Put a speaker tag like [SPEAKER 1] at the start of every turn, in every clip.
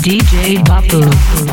[SPEAKER 1] DJ Bapu.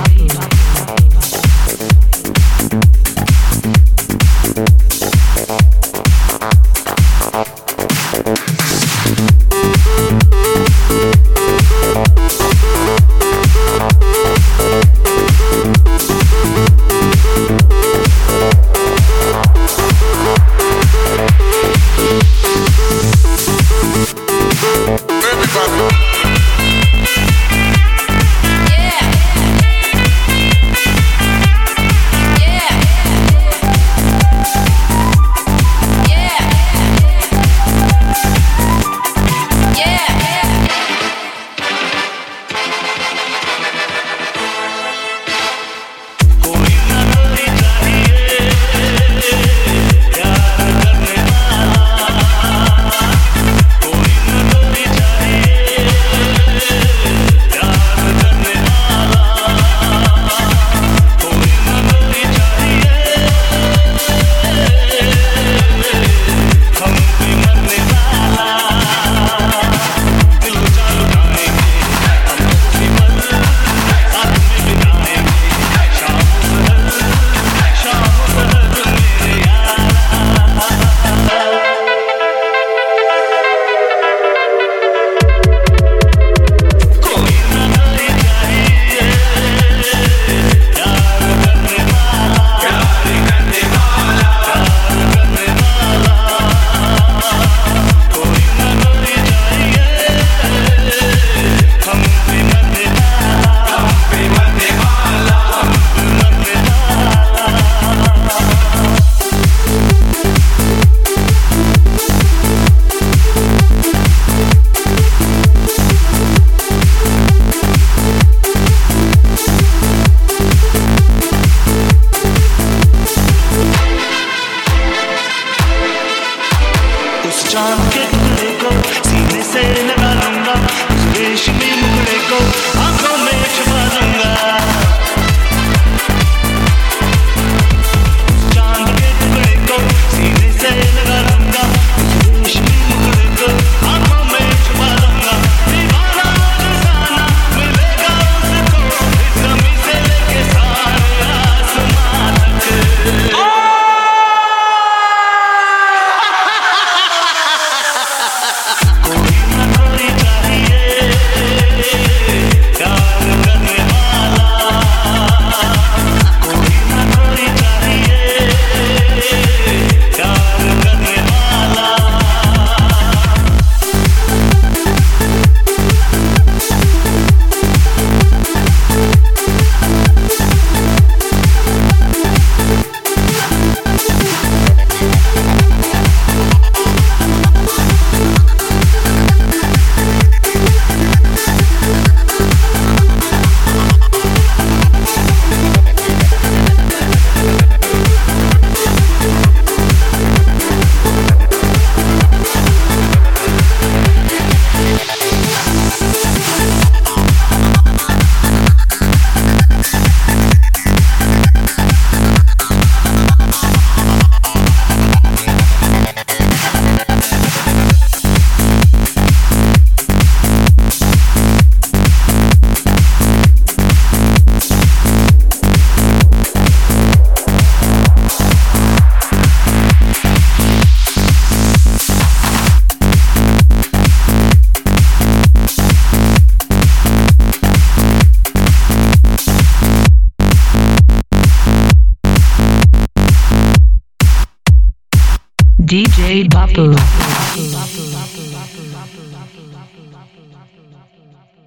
[SPEAKER 2] चांद के टुकड़े को सीने से लगा लूंगा, उस रेशमी मुखड़े को आंखों में छुपा दूंगा। चांद के टुकड़े को सीने से लगा लूंगा, उस रेशमी मुखड़े को आंखों में छुपा दूंगा। दीवाना जैसा मिलेगा उसको, इस जमीन से लेके सारे आसमां तक।
[SPEAKER 1] DJ Bapu.